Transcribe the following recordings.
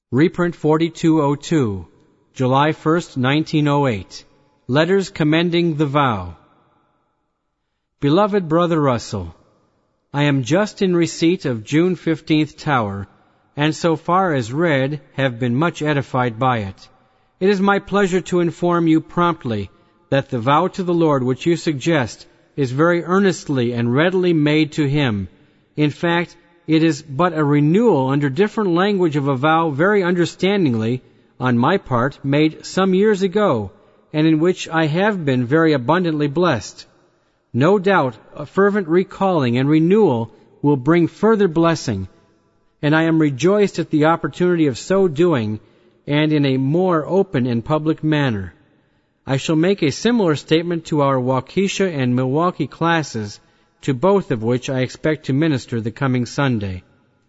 Reprint 4202, July 1st, 1908. Letters commending the vow. Beloved Brother Russell, I am just in receipt of June 15th Tower, and so far as read, have been much edified by it. It is my pleasure to inform you promptly that the vow to the Lord which you suggest is very earnestly and readily made to Him. In fact, it is but a renewal under different language of a vow very understandingly, on my part, made some years ago, and in which I have been very abundantly blessed. No doubt a fervent recalling and renewal will bring further blessing, and I am rejoiced at the opportunity of so doing, and in a more open and public manner. I shall make a similar statement to our Waukesha and Milwaukee classes, to both of which I expect to minister the coming Sunday.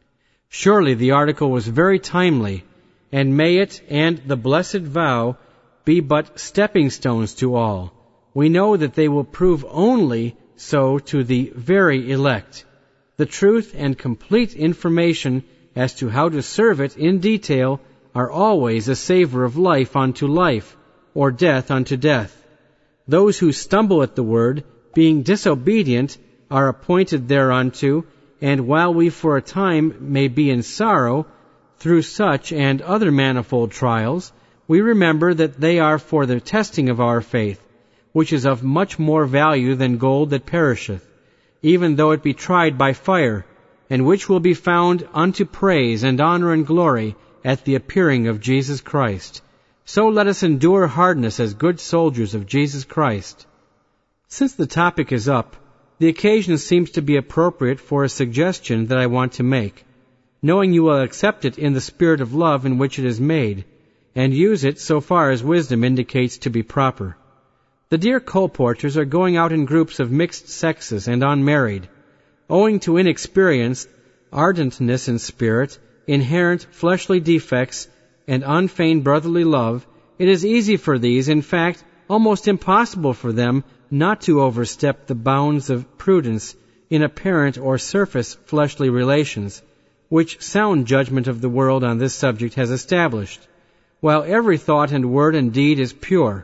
Surely the article was very timely, and may it and the blessed vow be but stepping stones to all. We know that they will prove only so to the very elect. The truth and complete information as to how to serve it in detail are always a savor of life unto life, or death unto death. Those who stumble at the word, being disobedient, are appointed thereunto, and while we for a time may be in sorrow, through such and other manifold trials, we remember that they are for the testing of our faith, which is of much more value than gold that perisheth, even though it be tried by fire, and which will be found unto praise and honor and glory at the appearing of Jesus Christ. So let us endure hardness as good soldiers of Jesus Christ. Since the topic is up, the occasion seems to be appropriate for a suggestion that I want to make, knowing you will accept it in the spirit of love in which it is made, and use it so far as wisdom indicates to be proper. The dear colporteurs are going out in groups of mixed sexes and unmarried. Owing to inexperience, ardentness in spirit, inherent fleshly defects, and unfeigned brotherly love, it is easy for these, in fact, almost impossible for them, not to overstep the bounds of prudence in apparent or surface fleshly relations, which sound judgment of the world on this subject has established, while every thought and word and deed is pure.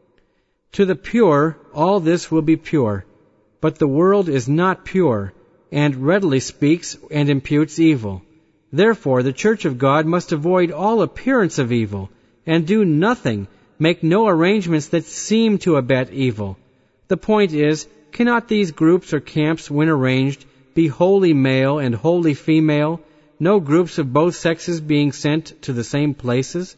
To the pure, all this will be pure, but the world is not pure, and readily speaks and imputes evil. Therefore, the Church of God must avoid all appearance of evil, and do nothing, make no arrangements that seem to abet evil. The point is, cannot these groups or camps, when arranged, be wholly male and wholly female, no groups of both sexes being sent to the same places?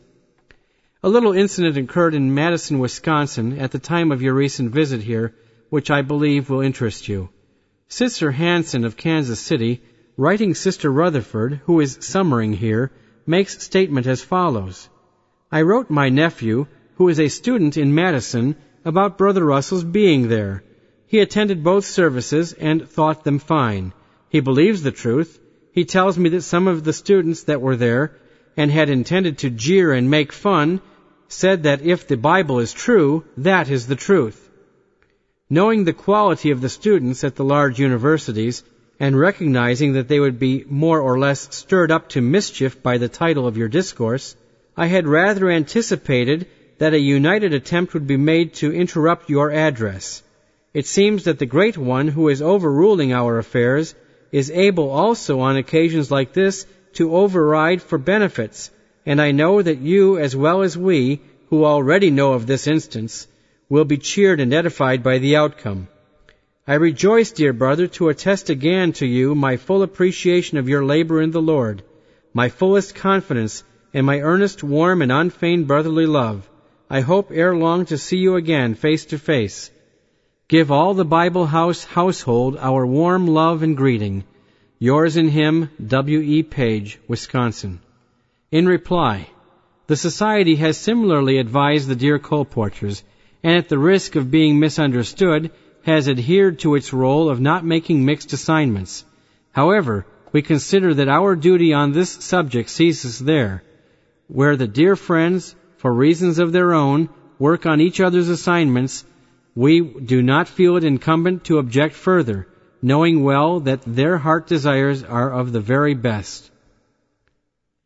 A little incident occurred in Madison, Wisconsin, at the time of your recent visit here, which I believe will interest you. Sister Hanson of Kansas City, writing Sister Rutherford, who is summering here, makes statement as follows. I wrote my nephew, who is a student in Madison, about Brother Russell's being there. He attended both services and thought them fine. He believes the truth. He tells me that some of the students that were there and had intended to jeer and make fun said that if the Bible is true, that is the truth. Knowing the quality of the students at the large universities and recognizing that they would be more or less stirred up to mischief by the title of your discourse, I had rather anticipated that a united attempt would be made to interrupt your address. It seems that the Great One who is overruling our affairs is able also on occasions like this to override for benefits, and I know that you, as well as we, who already know of this instance, will be cheered and edified by the outcome. I rejoice, dear brother, to attest again to you my full appreciation of your labor in the Lord, my fullest confidence, and my earnest, warm, and unfeigned brotherly love. I hope ere long to see you again face to face. Give all the Bible House household our warm love and greeting. Yours in him, W. E. Page, Wisconsin. In reply, the Society has similarly advised the dear colporteurs, and at the risk of being misunderstood, has adhered to its role of not making mixed assignments. However, we consider that our duty on this subject ceases there, where the dear friends, for reasons of their own, work on each other's assignments. We do not feel it incumbent to object further, knowing well that their heart desires are of the very best.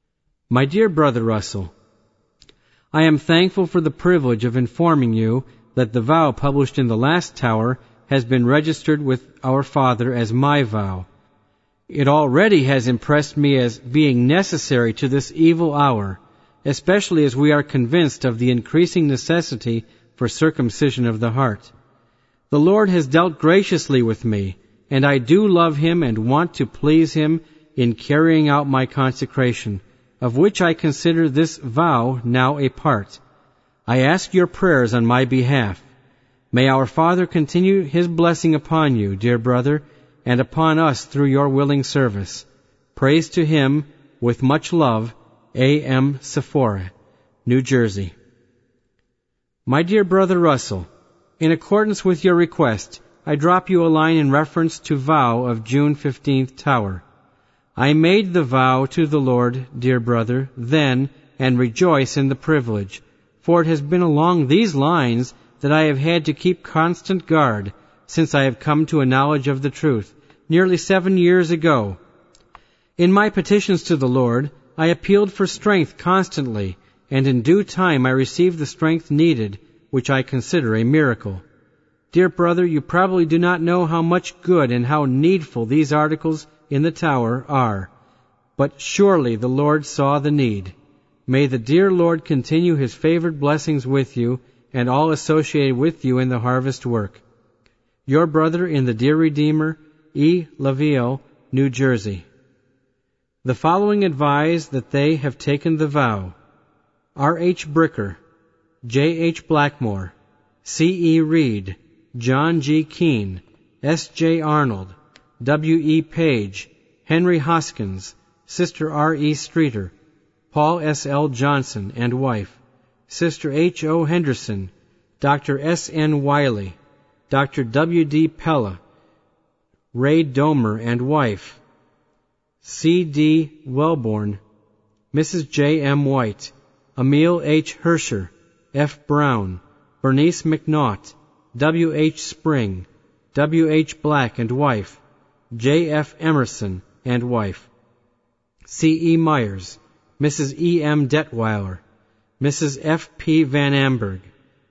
My dear Brother Russell, I am thankful for the privilege of informing you that the vow published in the last tower has been registered with our Father as my vow. It already has impressed me as being necessary to this evil hour, especially as we are convinced of the increasing necessity for circumcision of the heart. The Lord has dealt graciously with me, and I do love Him and want to please Him in carrying out my consecration, of which I consider this vow now a part. I ask your prayers on my behalf. May our Father continue His blessing upon you, dear brother, and upon us through your willing service. Praise to Him, with much love, A. M. Sephora, New Jersey. My dear Brother Russell, in accordance with your request, I drop you a line in reference to vow of June 15th Tower. I made the vow to the Lord, dear brother, then, and rejoice in the privilege, for it has been along these lines that I have had to keep constant guard since I have come to a knowledge of the truth, nearly 7 years ago. In my petitions to the Lord, I appealed for strength constantly, and in due time I received the strength needed, which I consider a miracle. Dear brother, you probably do not know how much good and how needful these articles in the tower are, but surely the Lord saw the need. May the dear Lord continue His favored blessings with you and all associated with you in the harvest work. Your brother in the dear Redeemer, E. Lavielle, New Jersey. The following advise that they have taken the vow: R. H. Bricker, J. H. Blackmore, C. E. Reed, John G. Keene, S. J. Arnold, W. E. Page, Henry Hoskins, Sister R. E. Streeter, Paul S. L. Johnson and wife, Sister H. O. Henderson, Dr. S. N. Wiley, Dr. W. D. Pella, Ray Domer and wife, C. D. Wellborn, Mrs. J. M. White, Emil H. Herscher, F. Brown, Bernice McNaught, W. H. Spring, W. H. Black and wife, J. F. Emerson and wife, C. E. Myers, Mrs. E. M. Detweiler, Mrs. F. P. Van Amberg,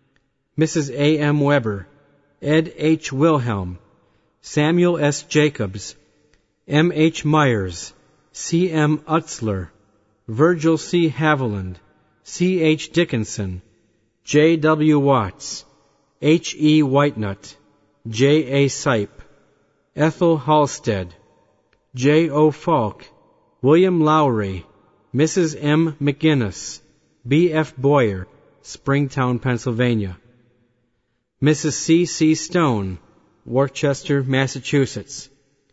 Mrs. A. M. Weber, Ed H. Wilhelm, Samuel S. Jacobs, M. H. Myers, C. M. Utzler, Virgil C. Haviland, C. H. Dickinson, J. W. Watts, H. E. Whitenut, J. A. Sipe, Ethel Halstead, J. O. Falk, William Lowry, Mrs. M. McGinnis, B. F. Boyer, Springtown, Pennsylvania. Mrs. C. C. Stone, Worcester, Massachusetts.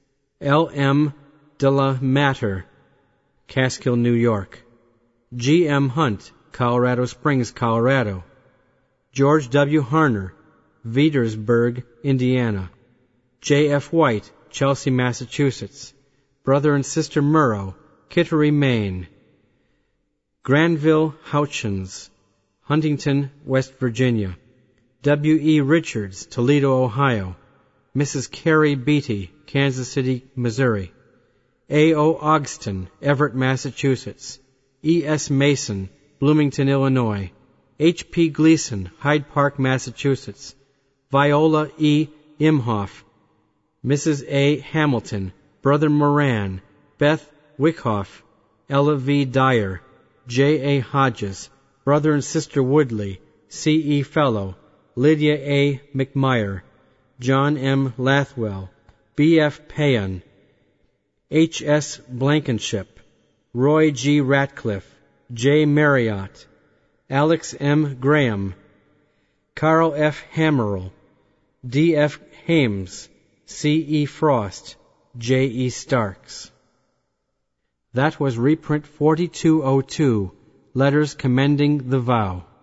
L. M. de la Matter, Catskill, New York. G. M. Hunt, Colorado Springs, Colorado. George W. Harner, Veedersburg, Indiana. J. F. White, Chelsea, Massachusetts. Brother and Sister Murrow, Kittery, Maine. Granville Houchins, Huntington, West Virginia. W. E. Richards, Toledo, Ohio. Mrs. Carrie Beatty, Kansas City, Missouri. A. O. Ogston, Everett, Massachusetts. E. S. Mason, Bloomington, Illinois. H. P. Gleason, Hyde Park, Massachusetts. Viola E. Imhoff, Mrs. A. Hamilton, Brother Moran, Beth Wickhoff, Ella V. Dyer, J. A. Hodges, Brother and Sister Woodley, C. E. Fellow, Lydia A. McMyer, John M. Lathwell, B. F. Payan, H. S. Blankenship, Roy G. Ratcliffe, J. Marriott, Alex M. Graham, Carl F. Hammerl, D. F. Hames, C. E. Frost, J. E. Starks. That was reprint 4202, Letters Commending the Vow.